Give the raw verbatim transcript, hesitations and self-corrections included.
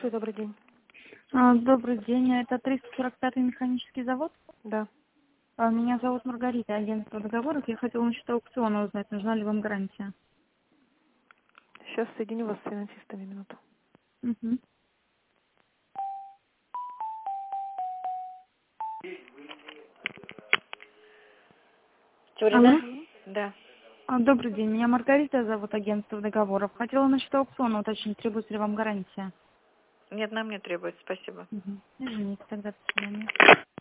Слушаю, добрый день. А, Добрый день, это триста сорок пятый механический завод. Да. А, Меня зовут Маргарита, агентство договоров. Я хотела насчет аукциона узнать, нужна ли вам гарантия. Сейчас соединю вас с финансистами минуту. Мгм. Алло. Тюрина? Да. А, Добрый день, меня Маргарита зовут, агентство договоров. Хотела насчет аукциона уточнить, требуется ли вам гарантия. Нет, нам не требуется, спасибо. Мгм. Извините, тогда до свидания.